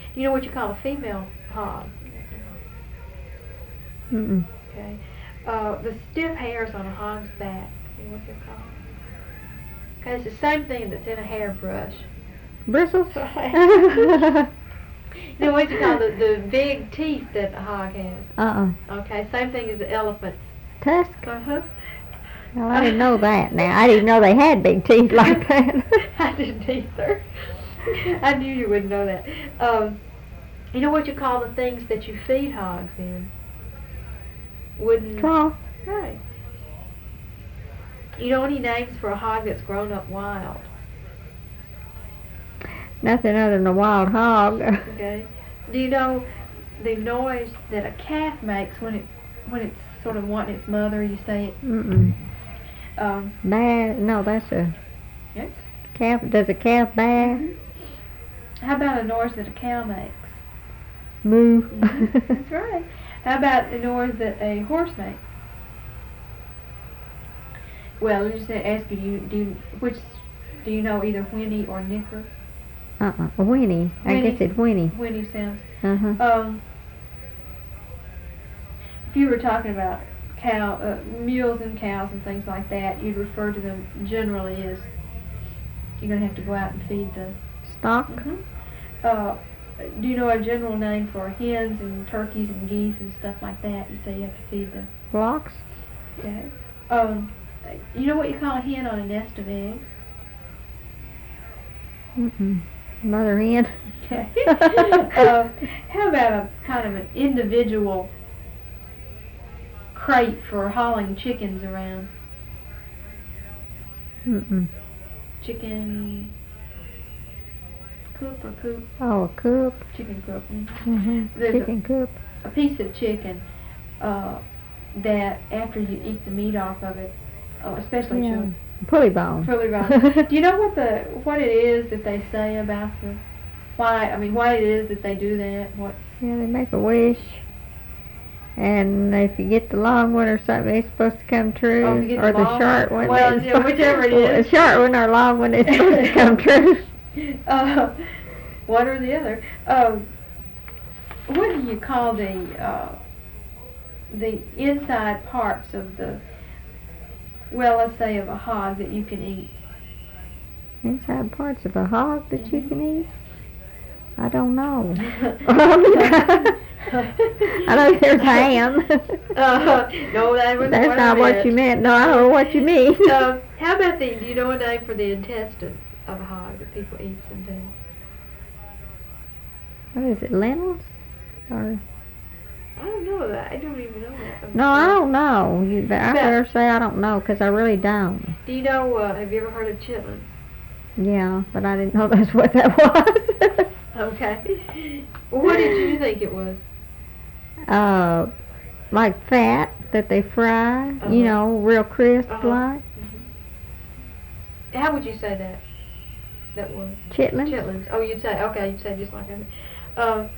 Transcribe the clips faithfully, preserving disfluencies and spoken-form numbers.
You know what you call a female hog? Mm-mm. Okay. Uh, the stiff hairs on a hog's back. You know what they're called? Okay, it's the same thing that's in a hairbrush. Bristles? You know what you call the, the big teeth that a hog has? Uh-uh. Okay, same thing as the elephant's. Tusk? Uh-huh. Well, I didn't know that now. I didn't know they had big teeth like that. I didn't either. I knew you wouldn't know that. Um, you know what you call the things that you feed hogs in? Wooden... Trough? Right. You know any names for a hog that's grown up wild? Nothing other than a wild hog. Okay. Do you know the noise that a calf makes when it when it's sort of wanting its mother? You say it. Mm-mm. Um, Baa? No, that's a yes. calf. Does a calf baa? Mm-hmm. How about a noise that a cow makes? Moo. Mm-hmm. That's right. How about the noise that a horse makes? Well, let me just ask you, do you, do you, which, do you know either whinny or nicker? Uh-uh. A whinny. I Whinny. guess it's whinny. Whinny sounds. Uh-huh. Um, if you were talking about cow, uh, mules and cows and things like that, you'd refer to them generally as you're going to have to go out and feed the Stock? Mm-hmm. Uh, do you know a general name for hens and turkeys and geese and stuff like that? You say you have to feed the Blocks? Okay. Um, you know what you call a hen on a nest of eggs? Mm-mm. Mother hen? Okay. uh, how about a kind of an individual crate for hauling chickens around? Mm-mm. Chicken coop or coop? Oh, a coop? Chicken coop. Mm-hmm. Mm-hmm. There's Chicken coop. A piece of chicken uh, that after you eat the meat off of it, oh, especially Yeah. children, Pulley bone. Pulley bone. Do you know what the what it is that they say about the why? I mean, why it is that they do that? What? Yeah, they make a wish. And if you get the long one or something, it's supposed to come true. Oh, if you get or the the long short one? one. Well, it's yeah, whichever it well, is. The short one or long one, it's supposed to come true. Uh, one or the other. Um, what do you call the uh, the inside parts of the, well, let's say of a hog that you can eat? Inside parts of a hog that Mm-hmm. you can eat? I don't know. I know there's ham. Uh, no, that was That's what not I what meant. you meant. No, I don't know what you mean. Um, how about the, do you know a name for the intestines of a hog that people eat sometimes? What is it, lentils? Or I don't know that. I don't even know that. no, I don't know. You, but I About- better say I don't know because I really don't. Do you know, uh, have you ever heard of chitlins? Yeah, but I didn't know that's what that was. Okay. Well, what did you think it was? uh, like fat that they fry, Uh-huh. you know, real crisp Uh-huh. like. How would you say that? That was Chitlins? chitlins. Oh, you'd say, okay, you'd say just like that. Um,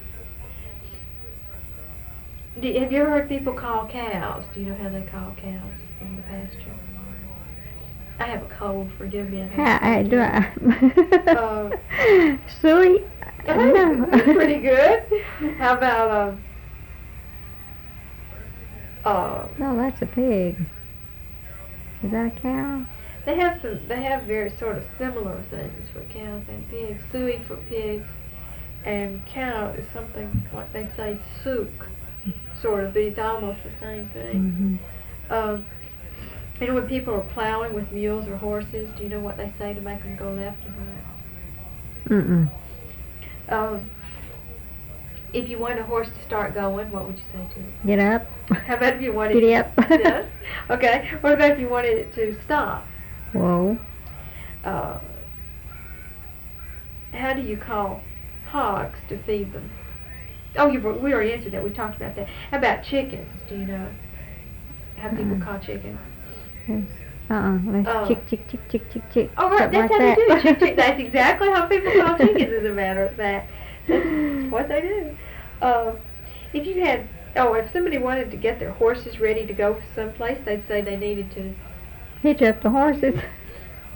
do, have you ever heard people call cows? Do you know how they call cows in the pasture? I have a cold, forgive me. I How, have uh, do I? Uh, Suey? Oh, No. that's pretty good. How about, um, uh, No, that's a pig. Is that a cow? they have some, they have very sort of similar things for cows and pigs. Suey for pigs, and cow is something like they say souk, sort of, but it's almost the same thing. Mm-hmm. Um, you know when people are plowing with mules or horses, do you know what they say to make them go left and right? Mm-mm. Um, if you want a horse to start going, what would you say to it? Get up. How about if you wanted Giddy up. Yes. Okay. What about if you wanted it to stop? Whoa. Uh, how do you call hogs to feed them? Oh, you we already answered that. We talked about that. How about chickens? Do you know how people Mm. call chickens? Yes. Uh-uh. That's Oh. chick, chick, chick, chick, chick, chick. Oh, right. Something That's like how that. they do it. Chick, chick. That's exactly how people call chickens. As a matter of fact, that's what they do. Uh, if you had, oh, if somebody wanted to get their horses ready to go someplace, they'd say they needed to. Hitch up the horses.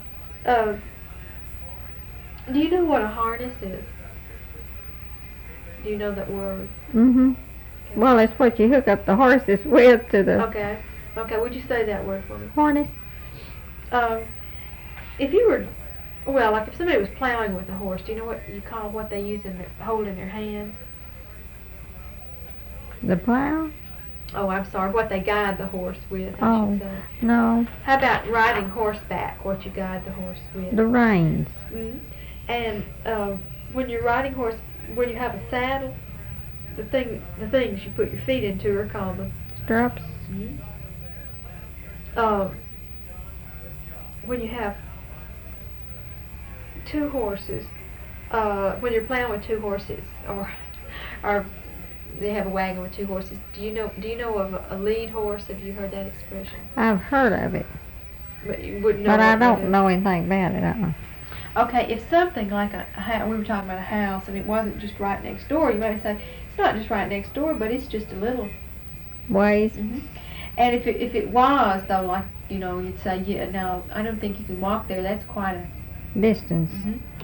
Uh, do you know what a harness is? Do you know that word? Mm-hmm. Okay. Well, it's what you hook up the horses with to the Okay. Okay, would you say that word for me? harness. Um, if you were, well, like if somebody was plowing with a horse, do you know what you call what they use in their, hold in their hands? The plow? Oh, I'm sorry, what they guide the horse with, I Oh. should say. No, How about riding horseback, what you guide the horse with? the reins. Mm-hmm. And um, when you're riding horse, when you have a saddle, the thing, the things you put your feet into are called the. Stirrups. Mm-hmm. Um, when you have two horses, uh, when you're plowing with two horses, or, or they have a wagon with two horses. Do you know? Do you know of a, a lead horse? Have you heard that expression? I've heard of it, But you wouldn't know. but I what that don't is. know anything about it. Uh-uh. Okay, if something like a, a house, we were talking about a house, and it wasn't just right next door, you might say it's not just right next door, but it's just a little. Ways. Mm-hmm. And if it if it was though, like you know, you'd say, yeah, now I don't think you can walk there. That's quite a. Distance. Mm-hmm.